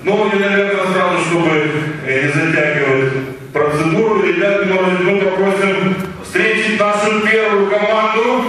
Ну и, наверное, сразу, чтобы не затягивать процедуру, ребят, мы попросим встретить нашу первую команду.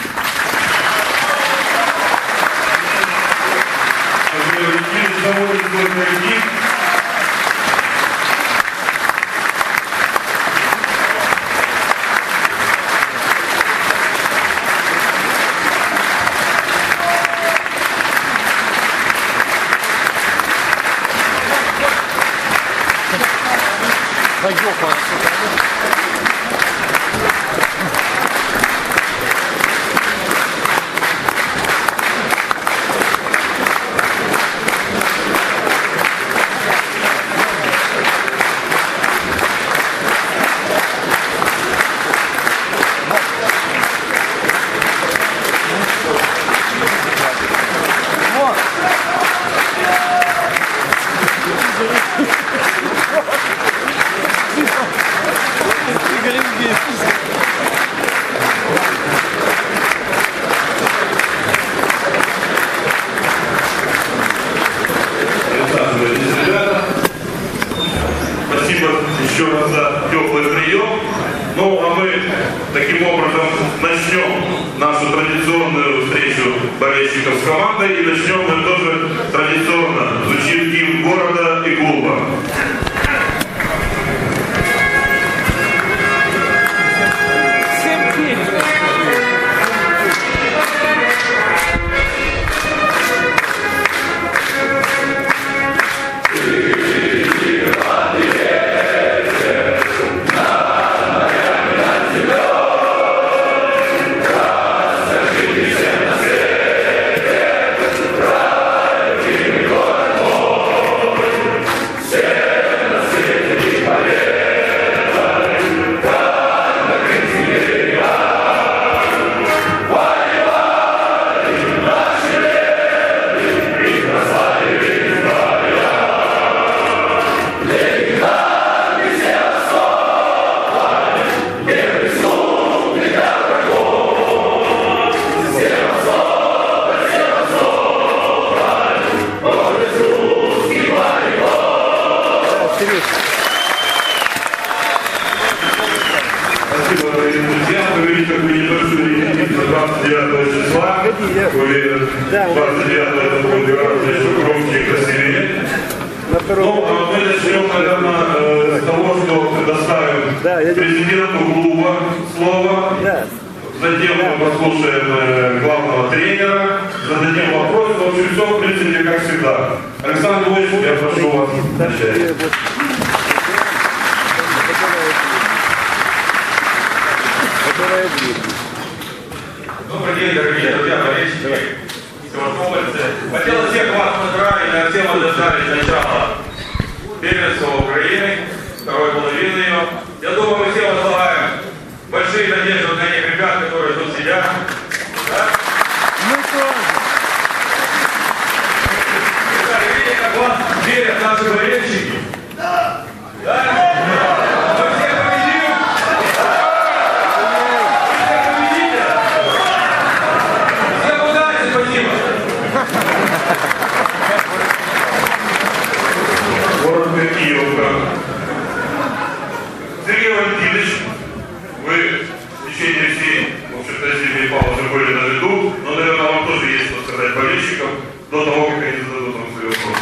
Еще раз за теплый прием. Ну, а мы таким образом начнем нашу традиционную встречу болельщиков с командой. И начнем мы тоже традиционно. Звучит гимн города и клуба. Спасибо, дорогие друзья. Вы видите, как вы небольшую репетицию 29 числа. Уверен, 29 это будет гораздо еще громче и красивее. Ну, а мы начнем, наверное, с того, что предоставим президенту клуба слово. Затем мы послушаем главного тренера, зададим вопрос. В общем, все, в принципе, как всегда. Александр Львович, я прошу вас начать. Добрый день, дорогие друзья, болельщики, севастопольцы. Хотел всех вас поздравить, а все мы дождались начала первенства Украины, второй половины ее. Я думаю, мы все возлагаем большие надежды на тех ребят, которые тут сидят. Да? Мы тоже. Видите, как вас верят наши болельщики? Да. Да? Город Киевка. Сергей Валентинович, вы в течение всей, в общем-то, зимней паузы были на виду, но, наверное, вам тоже есть что сказать болельщикам до того, как они зададут вам свои вопросы.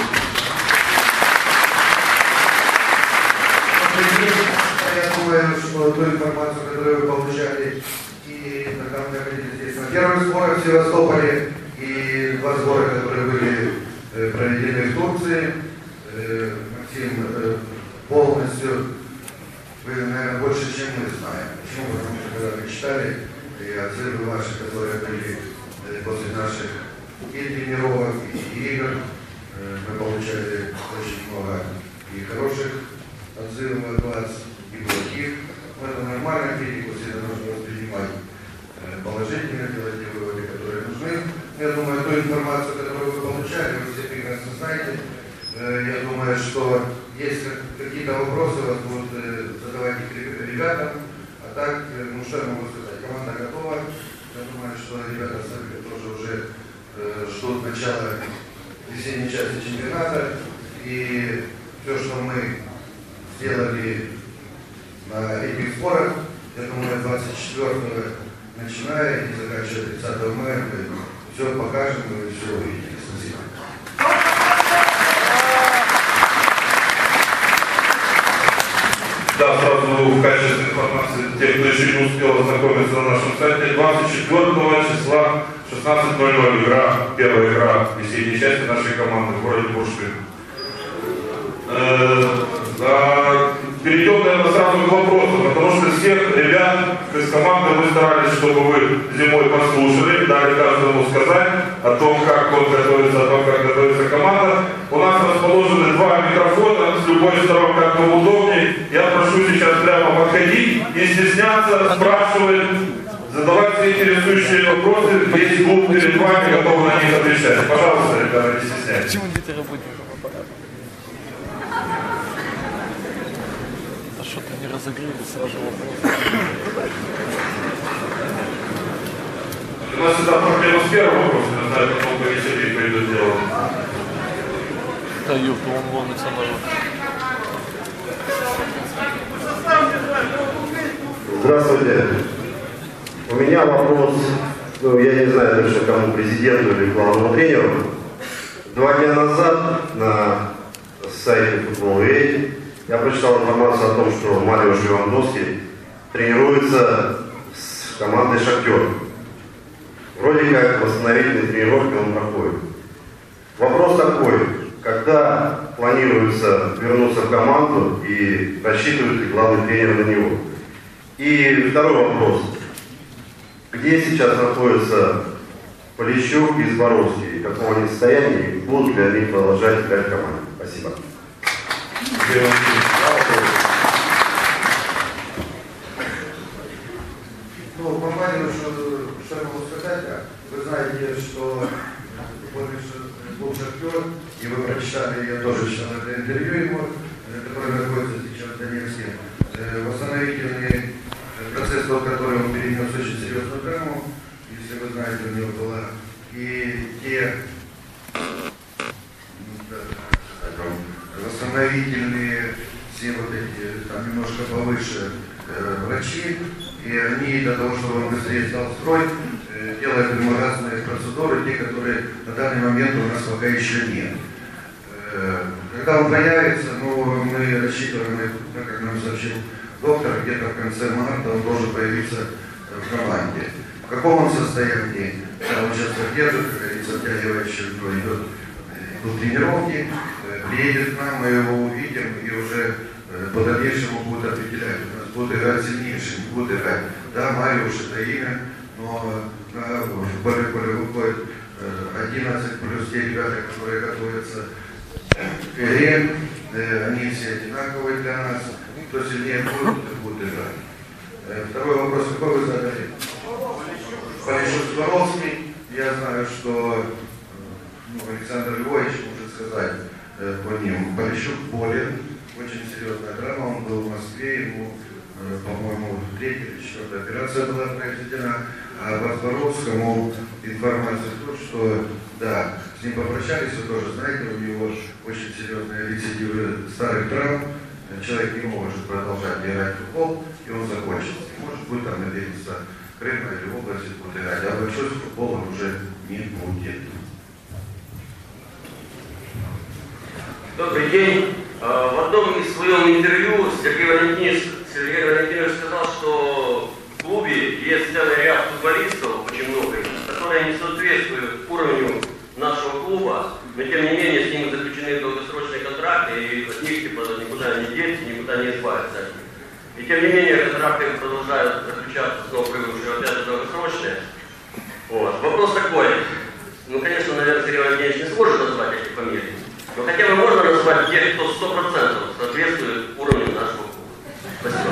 Я думаю, что ту информацию, которую вы получали, и когда мы находились здесь на первых сборах в Севастополе, и два сбора, которые были проведены в Турции, Максим, полностью, вы, наверное, больше, чем мы знаем. Почему? Потому что когда мы читали, и отзывы ваши, которые были после наших и тренировок, и игр, мы получали очень много и хороших отзывов от вас, и плохих. Это нормально, критику всегда нужно воспринимать положительно, делать те выводы, которые нужны. Я думаю, ту информацию, которую вы получали, вы все прекрасно знаете. Я думаю, что если какие-то вопросы вас будут задавать ребятам, а так, ну что я могу сказать, команда готова. Я думаю, что ребята сами тоже уже ждут начала весенней части чемпионата. И И все, что мы сделали на этих сборах, я думаю, 24-го начиная и заканчивая 30 мая, мы все покажем и все увидите. Спасибо. Да, сразу в качестве информации, те, кто еще не успел ознакомиться на нашем сайте, 24 числа 16:00 игра, первая игра весенней части нашей команды в городе Бурштин. Перейдем, наверное, сразу к вопросу, потому что всех ребят из команды мы старались, чтобы вы зимой послушали, дали каждому сказать о том, как он готовится, о том, как готовится команда. У нас расположены два микрофона, с любой стороны, как вам удобнее. Я прошу сейчас прямо подходить, не стесняться, спрашивать, задавать все интересующие вопросы. Весь клуб перед вами готов на них отвечать. Пожалуйста, ребята, не стесняйтесь. Что-то не разогрели, сразу вопрос. У нас всегда проблема с первым вопросом, я знаю, потом повеселее пойдет дело. Да, ёпта, он волнится народ. Здравствуйте. У меня вопрос, я не знаю даже кому, президенту или главному тренеру. 2 дня назад на сайте Football.ua я прочитал информацию о том, что Мариуш Левандовский тренируется с командой «Шахтер». Вроде как восстановительные тренировки он проходит. Вопрос такой, когда планируется вернуться в команду и рассчитывает ли главный тренер на него? И второй вопрос. Где сейчас находятся Полищук и Зборовский? В каком они состоянии? Будут ли они продолжать играть в команде? Спасибо. Ну, по Мариушу, что я могу сказать, вы знаете, что был «Шахтер», и вы прочитали, я тоже читал это интервью ему, которое находится сейчас в Донецке. Восстановительный процесс, тот, который он перенес очень серьезную травму, если вы знаете, у него была. И те восстановительные, все вот эти, там немножко повыше врачи, и они для того, чтобы он быстрее стал в строй, делают ему разные процедуры, те, которые на данный момент у нас пока еще нет. Когда он появится, ну, мы рассчитываем, как нам сообщил доктор, где-то в конце марта он должен появиться в команде. В каком он состоянии? Он сейчас держит, как говорится, оттягивающий, идут тренировки, приедет к нам, мы его увидим и уже по дальнейшему будут определять. У нас будут играть сильнейшие, не будут играть. Да, Мариуш это имя, но в поле выходит 11 плюс те ребята, которые готовятся к игре. Они все одинаковые для нас. Кто сильнее будет играть. Второй вопрос, какой вы задали? Полищук, Зборовский. Я знаю, что Александр Львович может сказать по ним. Полищук болен, очень серьезная травма, он был в Москве, ему, по-моему, 3-я или 4-я операция была произведена, а по Зборовскому информация в том, что да, с ним попрощались, вы тоже знаете, у него очень серьезные рецидивы старых травм, человек не может продолжать играть в футбол, и он закончится. Может быть, там надеется Крыма или в области будет играть, а большой футбол он уже не будет. Добрый день. В одном из своем интервью Сергей Валентинович сказал, что в клубе есть целый ряд футболистов, очень много, которые не соответствуют уровню нашего клуба, но тем не менее с ними заключены долгосрочные контракты, и от них никуда не деться, никуда не избавиться. И тем не менее контракты продолжают заключаться с новоприбывшими, опять же, долгосрочные. Вот. Вопрос такой. Ну, конечно, наверное, Сергей Валентинович не сможет назвать эти фамилии. Но хотя бы можно назвать тех, кто 100% соответствует уровню нашего клуба. Спасибо.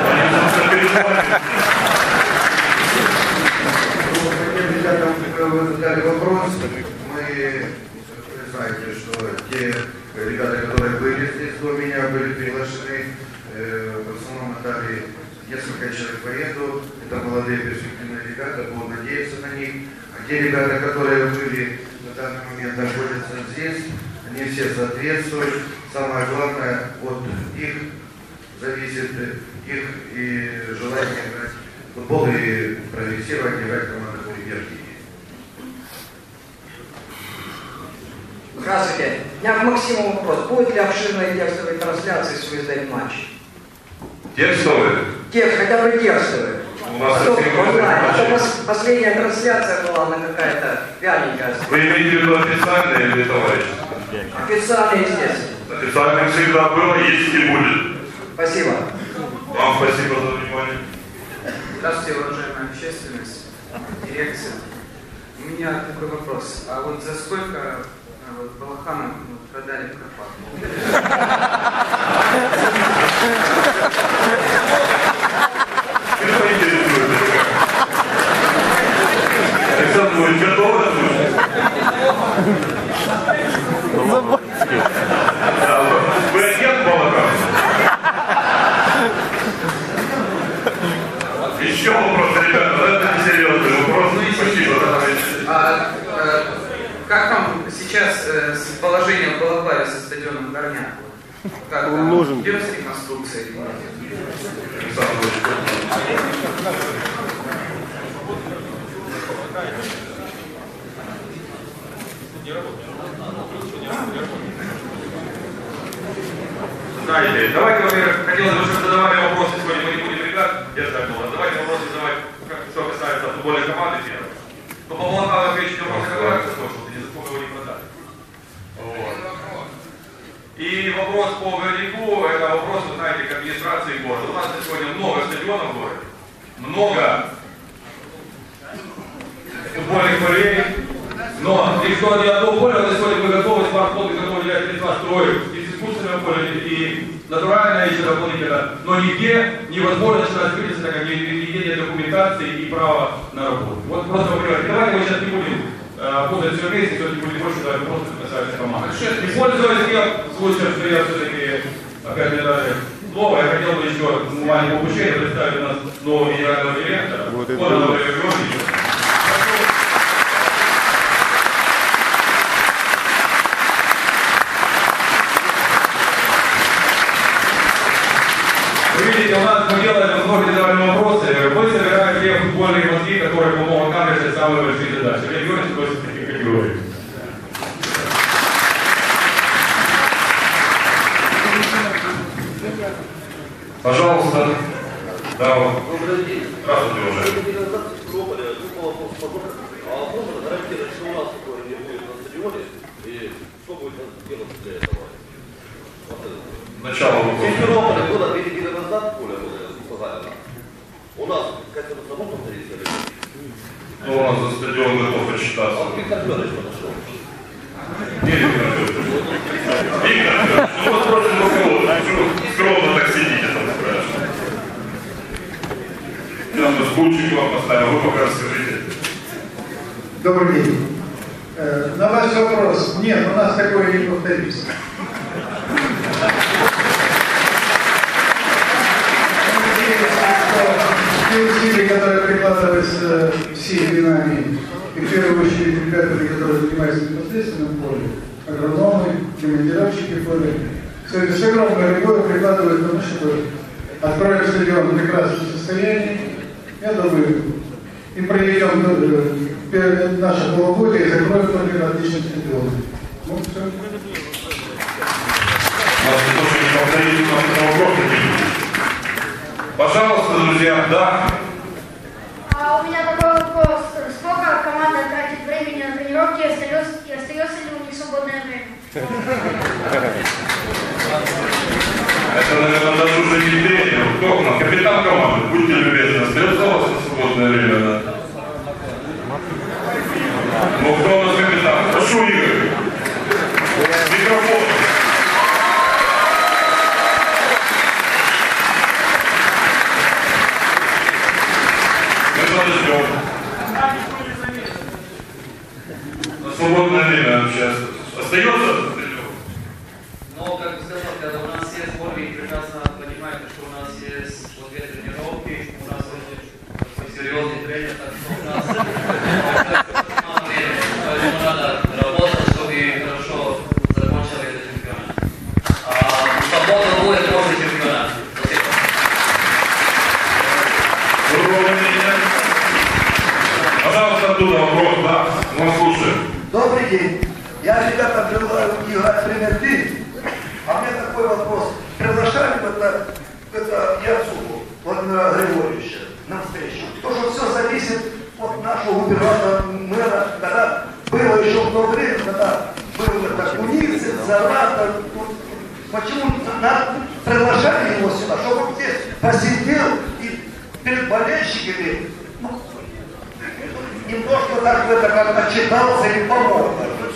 Вы задали вопрос. Мы знаете, что те ребята, которые были здесь до меня, были приглашены. В основном отдали несколько человек поеду. Это молодые перспективные ребята, будут надеяться на них. А те ребята, которые были на данный момент находятся здесь, не все соответствуют. Самое главное, от их зависит их и желание играть в футбол и прогрессировать, играть в командах премьер-лиги. Здравствуйте. У меня к Максиму вопрос. Будет ли обширная текстовая трансляция, если вы сдать матч? Текстовые? Текст, хотя бы текстовый. У нас последняя трансляция была, она какая-то вяленькая. Вы имеете в виду официальные или товарищи? Официально, естественно. Официально всегда было, есть и будет. Спасибо. Вам спасибо за внимание. Здравствуйте, уважаемая общественность, дирекция. У меня такой вопрос. А вот за сколько Балахана продали в Карпат? Это интересует. Александр Ильич, готовы? Вы агент Балахана? Еще вопрос, ребята, это несерьезный вопрос. Спасибо. Как там сейчас с положением в Балаклаве со стадионом Горняк? Как там? Нужен. Идет с реконструкцией? Александр Ильич. Знаете, давайте, во-первых, хотелось бы, чтобы задавали вопросы сегодня, мы не будем ребят, я забыл. Давайте вопросы задавать, что касается футбольной команды первых. Но по Балахану отвечать вопросы, которые ты слышал, ты не засколько его не продали. Вот. И вопрос по Горняку, это вопрос, вы знаете, к администрации города. У нас на сегодня много стадионов в городе, много футбольных полей, но никто не одно поле, на сегодня мы готовы, смартфоны готовы для средства строить из искусственного поля и натуральное, еще дополнительно, но нигде невозможно начинать строительство, так как нигде нет документации и права на работу. Вот просто например, давайте мы сейчас не будем путать все вместе, все-таки будет больше давать вопросы, что касается команды. И пользуясь тем случаем, что я все-таки, опять мне дали слово, я хотел бы еще маленькое упущение представить у нас нового генерального директора, Кононова Валерия Георгиевича. Вы видите, у нас мы делаем индивидуальные вопросы, мы собираем те футбольные мозги, которые помогут нам решать самые большие задачи. Валерий Георгиевич просит таких категорий. Пожалуйста. Да, Добрый день. здравствуйте, уважаемый. А можно гарантировать, что у нас такое не будет на стадионе, и что будет делать для этого? Начало вопроса. Симферополь года 2 недели назад, поле сказали нам. У нас как-то на самом повторить или нет? Ну, у нас за стадион готов отчитаться. А Виктор Федорович подошел. Виктор Федорович, ну вот просто скромно так сидите там, спрашиваете. Я бы спутчик вам поставил, вы пока расскажите. Добрый день. На ваш вопрос. Нет, у нас такое не повторится. Те усилия, которые прикладываются всеми нами, и в первую очередь ребятами, которые занимаются непосредственным полем, агрономы, командировщики поля, все это с огромной любовью прикладывают к тому, чтобы отправить стадион в прекрасном состоянии. Я думаю, и проведем наше полугодие и закроем только отличным стадионом. Ну, все. Пожалуйста, друзья, да. А у меня такой вопрос. Сколько команда тратит времени на тренировки и остается ли у них свободное время? Это, наверное, даже уже не тренер. Кто у нас? Капитан команды. Будьте любезны. Остается у вас на свободное время, да? Ну, кто у нас капитан? Прошу, Игорь. Микрофон. Мы подождем. На свободное время сейчас остается? Но, как бы сказал, когда у нас есть поле, прекрасно понимаете, что у нас есть вот две тренировки, у нас очень серьезный тренер, так что у нас мало времени, поэтому надо работать, чтобы хорошо закончить Добрый день. Я, ребята, желаю играть премьер-лигу. А мне такой вопрос. Приглашали в это Яцуку Владимира Григорьевича на встречу. То, что все зависит от нашего губернатора, мэра, когда было еще в то время, когда был это Куницын, Заратов. Почему приглашали его сюда, чтобы он здесь посидел и перед болельщиками немножко так как отчитался и помог.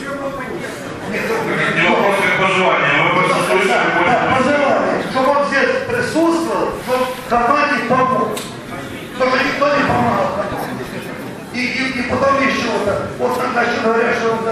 Не вопрос как пожелание, мы просто слышали. Пожелание, чтобы он здесь присутствовал, чтобы команде помог. Потому что никто не помогал. И потом еще вот значит говорят, что он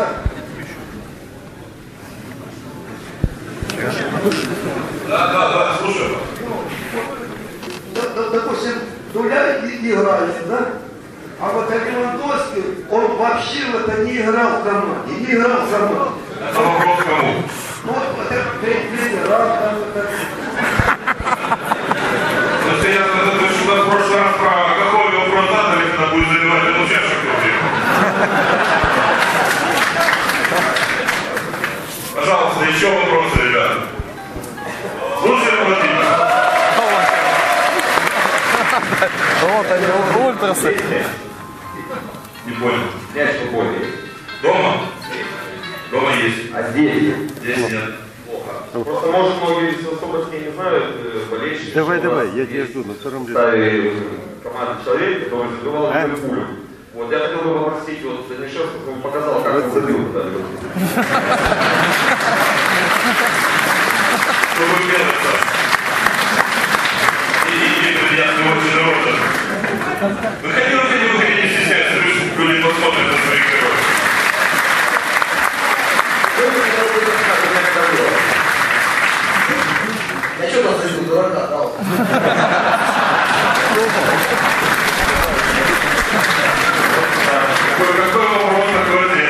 Да, слушаю. Допустим, Дуля играет, да? А вот Левандовский, он вообще в это не играл в команде, не играл в команде. Это вопрос кому? Ну вот это тренера, там это... Ну, ты что в прошлый раз про какой вопрос задали, когда будет заливать эту чашку. Пожалуйста, еще вопросы, ребята. Слушай, Владимир. Вот они, ультрасы. Не понял. Мяч футбольный. Дома? Дома есть. А здесь? Здесь нет. Плохо. Просто, может, многие Севастопольские не знают, болельщики. Давай, я тебя жду на втором ряду. Ставили команду человек, который забивал пулю. Вот я хотел бы попросить вот Данишевского, чтобы он показал, как он забил. Что вы делаете? Иди, я очень рада. Выходи, не стесняйся, люди посмотрят на своих героев. Я что там зайду, дурака дал? Какой вопрос, такой ответ?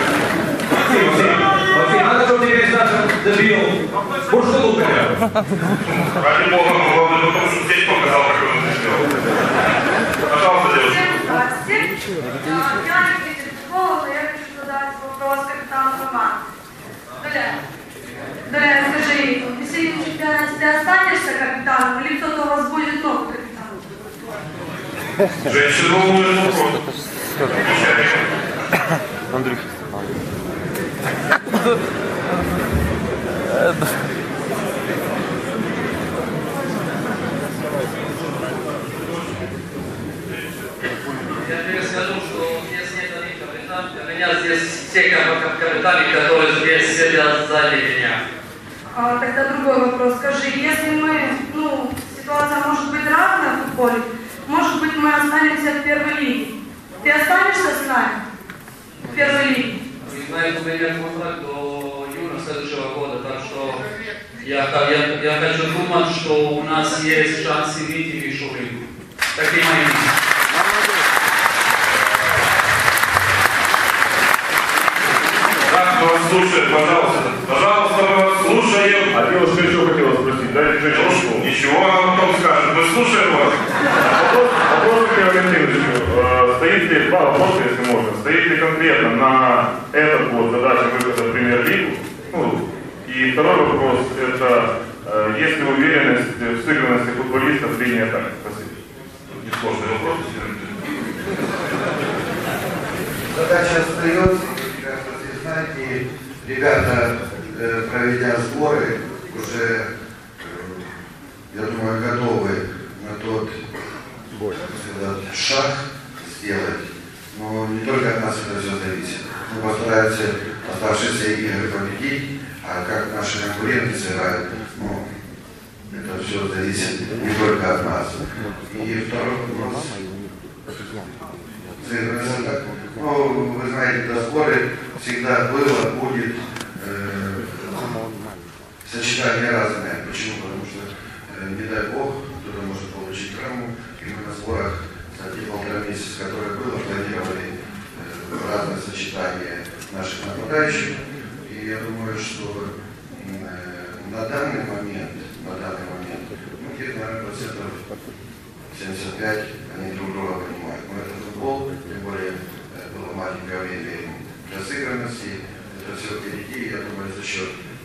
Максим, надо, чтобы тебе Александр забил. Может, что лучше? Ради бога, главное, потому что здесь показал, как он это сделал. Пожалуйста, девушка. Я любитель футбола, но я хочу задать вопрос капитану команды. Дуля, скажи, в весеннем чемпионате ты останешься капитаном или кто-то у вас будет новым капитаном? Женщина волнует вопрос. Андрюха. Я тебе скажу, что здесь нет одних капитанов. У меня здесь все капитаны, которые здесь сидят сзади меня. Тогда другой вопрос. Скажи, если мы, ситуация может быть разная в футболе, может быть мы останемся в первой лиге. Ты останешься с нами в первой лиге? Вы знаете, у меня контракт до июня следующего года, так что я хочу думать, что у нас есть шансы выйти в высшую лигу. Такие мои мысли. Как вас слушает, пожалуйста. Пожалуйста, мы вас слушаем. А девушка еще хотела спросить, дайте женщину. Ничего, она потом скажет. Мы слушаем вас. Вопрос к Валентиновичу. Стоит ли, два вопроса, если можно, стоит ли конкретно на этот год задача выхода в премьер-лигу? И второй вопрос, это есть ли уверенность в сыгранности футболистов в линии атаки? Спасибо. Несложный вопрос. Задача остается, как вы знаете, ребята, проведя сборы, уже, я думаю, готовы на тот шаг сделать. Но не только от нас это все зависит. Мы постараемся оставшиеся игры победить, а как наши конкуренты сыграют, это все зависит не только от нас. И второй вопрос. Вы знаете, до сборы всегда было, будет сочетание разное. Почему? Потому что, не дай бог, кто-то может получить травму, и мы на сборах за те полтора месяца, которые было, планировали разные сочетания наших нападающих. И я думаю, что на данный момент, где-то, наверное, процентов 75 они друг друга понимают. Но это футбол, тем более было маленькое время для сыгранности,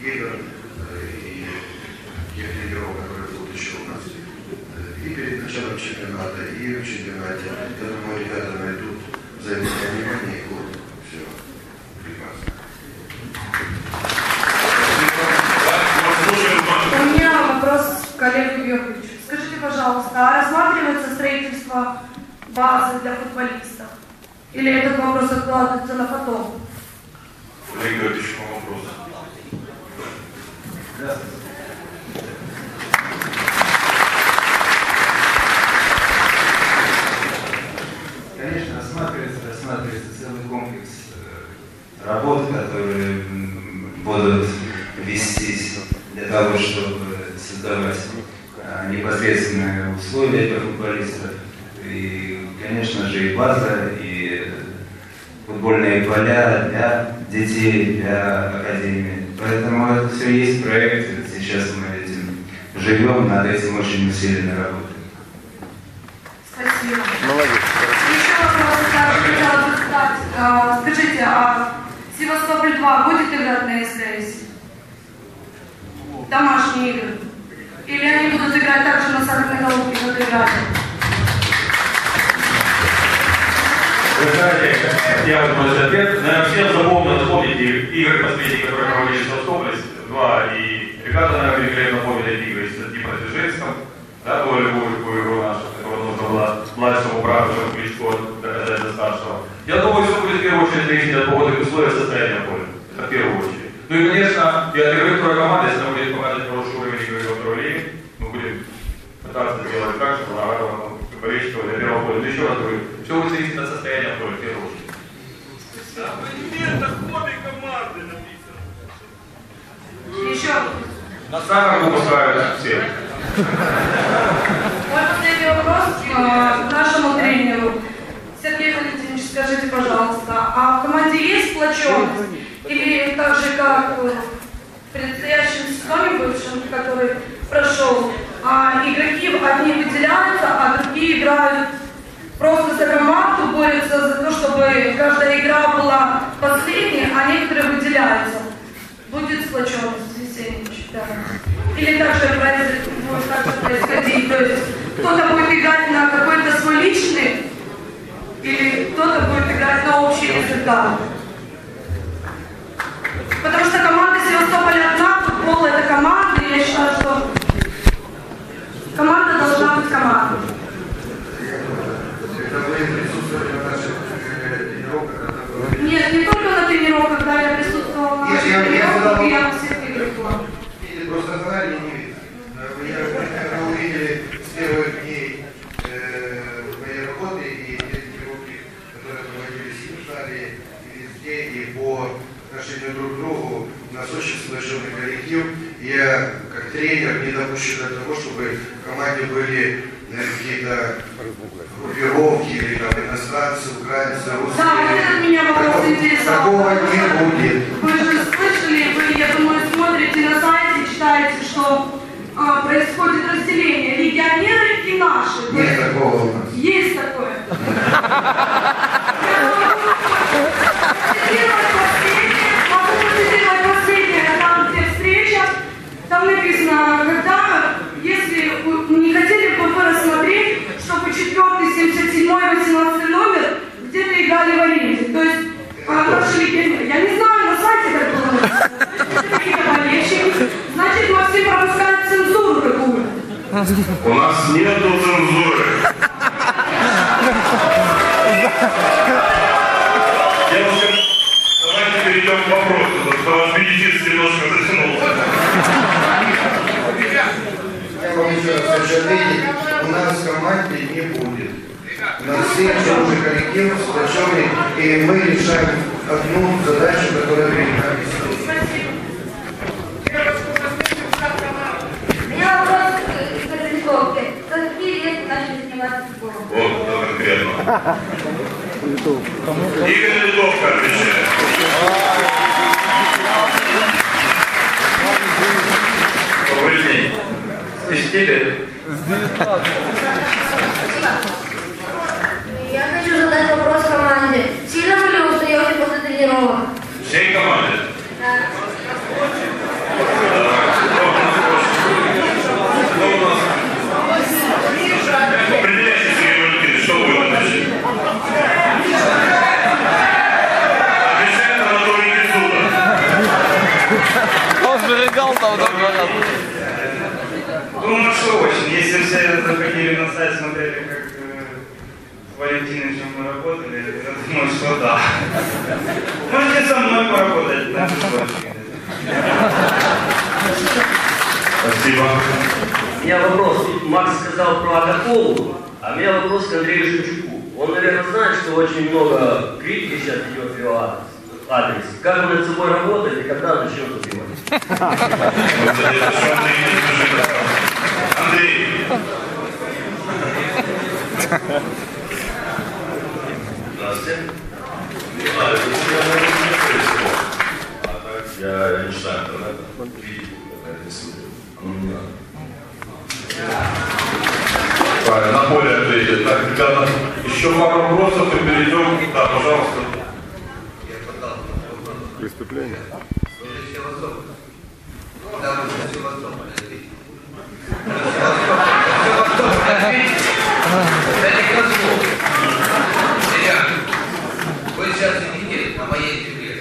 игр и тех лидеров, которые будут еще у нас. И перед началом чемпионата, и в чемпионате. Я думаю, ребята найдут взаимопонимание и клуб. Все прекрасно. У меня вопрос к Олегу Георгиевичу. Скажите, пожалуйста, а рассматривается строительство базы для футболистов? Или этот вопрос откладывается на потом? Олег Георгиевич, вопрос. Конечно, рассматривается целый комплекс работ, которые будут вестись для того, чтобы создавать непосредственные условия для футболистов. И, конечно же, и база, и футбольные поля для детей, для академии. Поэтому это все есть проект. Сейчас мы этим живем, над этим очень усиленно работаем. Спасибо. Молодец. Еще вопрос, хотела бы задать. Скажите, а Севастополь-2 будет играть на СТС? Домашние игры? Или они будут играть так же на Сахарной Голубке, как играли? Вы знаете, я вот мой ответ. Наверное, всем запомните игры последние, которые проводили в Севастополе, 2, и ребята, наверное, великолепно помнят эти игры с Днепром Дзержинском, да, ту любую игру нашу, которая нужно было младшему брату, Кличко, доказать за старшего. Я думаю, что будет в первую очередь зависеть от погодных условий и состояния поля. Это в первую очередь. Ну и, конечно, и от игры второй команды, если нам будет показать хороший уровень игры во второй лиге, мы будем пытаться сделать так, чтобы Агарова болельщиков для первого поля. Но еще раз говорю, все будет зависеть от состояния поля в первую очередь. Еще. На Сахар выпускают всех. Мой последний вопрос к нашему тренеру. Сергей Валентинович, скажите, пожалуйста, а в команде есть сплоченность? Или так же, как в предстоящем сезоне бывшем, который прошел, игроки одни выделяются, а другие играют просто за команду, борются за то, чтобы каждая игра была последней, а некоторые выделяются? Будет сплоченность в весеннем чемпионате? Или так же будет происходить? То есть кто-то будет играть на какой-то свой личный, или кто-то будет играть на общий результат? Потому что команда Севастополя одна, футбол это команда, и я считаю, что команда должна быть командой. Нет, не только на тренировках, когда я присутствовала на тренировках, и я всех играх была. Просто знали не видно. Мы увидели с первых дней моей работы и те тренировки, которые проводились и в зале, и везде, и по отношению друг к другу, у нас очень сплоченный коллектив. Я, как тренер, не допущу до того, чтобы в команде были какие-то группировки или там иностранцы, украинцы, русские. Да, вот это меня вопрос интересовал. Такого не будет. Вы же слышали, вы, я думаю, смотрите на сайте, читаете, что происходит разделение легионеры и наши. Нет такого у нас. Есть такое. Могу процитировать последнее, там где встреча, там написано, когда, если вы не хотели бы вы рассмотреть, чтобы 4-й, 77-й, 18 номер где-то играли в аренде. То есть наши легионеры. Я не знаю, на сайте как было. Какие-то болельщики. Значит, Максим пропускает цензуру какую-то. У нас нету цензуры. Давайте перейдем к вопросу, что вас медицинский немножко затянулся. Я вам еще раз хочу ответить, у нас в команде не будет. У нас все уже коллектив сплоченный, и мы решаем одну задачу, которая перед нами стоит. У меня вопрос к тренировке. Какие лет начали заниматься футболом? Вот, это конкретно. Игорь Литовка отвечает. Добрый день. С 10 лет. Я хочу задать вопрос команде. Сильно вы ли устаете после тренировок? Всей команде? Да. Сидел там, да, говорят. Думаю, что очень. Если все заходили на сайт, смотрели, как с Валентиновичем мы работали, я думаю, что да. Можете со мной поработать на песочке. Спасибо. У меня вопрос. Макс сказал про Акаполу, а у меня вопрос к Андрею Шевчуку. Он, наверное, знает, что очень много критики сейчас идет в его адрес. Как вы над собой работаете и когда начнет убивать? Андрей. Здравствуйте. Я не читаю интернет, критику, это не смотрю. Правильно, на поле ответить. Так, ребята, еще пару вопросов и перейдем. Да, пожалуйста. Преступление. Вы сейчас сидите на моей земле.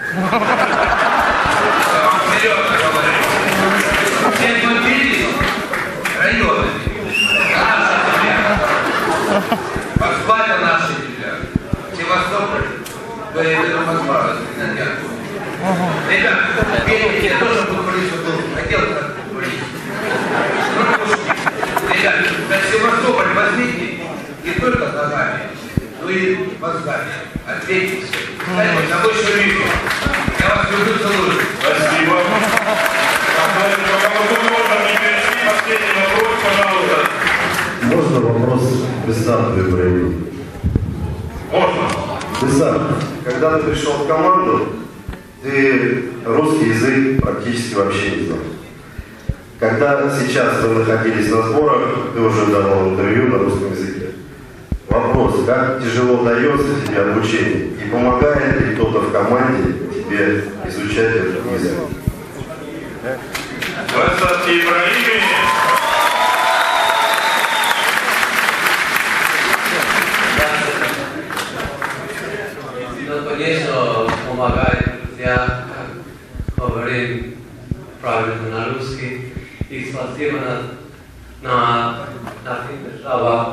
Я вам серьезно говорю. Все смотрите районы. Наша земля. Москва — это наша земля. Севастополь — это Москва. Ребят, верите, я тоже футболист был. Хотел как футболист. Ребят, Севастополь возьмите не только ногами, но и мозгами. Ответьте. Кстати, на больше любви. Я вас люблю, целую. Спасибо. Последний вопрос, пожалуйста. Можно вопрос Бессарду проявить? Можно. Бессард, когда ты пришел в команду, ты русский язык практически вообще не знал. Когда сейчас вы находились на сборах, ты уже давал интервью на русском языке. Вопрос, как тяжело дается тебе обучение и помогает ли кто-то в команде тебе изучать этот язык? Ну, конечно, помогает, я говорю правильно на русский. И спасибо на слова.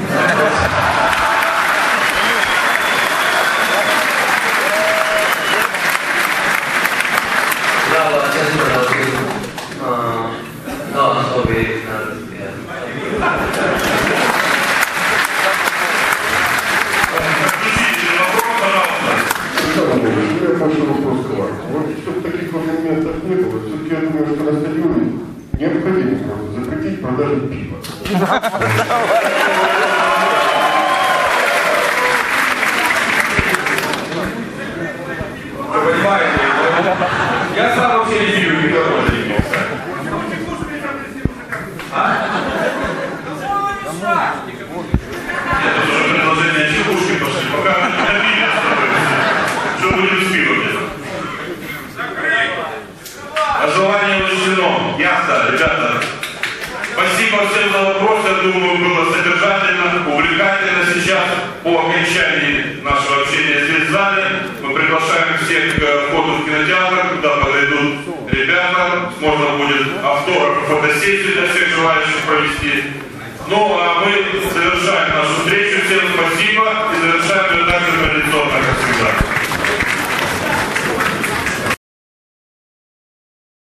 Браво, честно, но особенно на русский. Я хочу вопрос к вам. Вот чтобы таких вот моментов не было, все-таки я думаю, что на стадионе необходимо просто запретить продажу пива. Вы понимаете, я сам вообще не пью никого не пил. Это уже предложение чекушки пошли, пока не добились. Что будем с пивом делать? Пожелание учтено. Ясно, ребята. Спасибо всем за вопросы. Я думаю, было содержательно, увлекательно сейчас. По окончании нашего общения здесь в зале мы приглашаем всех к входу в кинотеатр, куда подойдут ребята. Можно будет автограф, фотосессию для всех желающих провести. Ну, а мы завершаем нашу встречу. Всем спасибо и завершаем ее также традиционно, как всегда.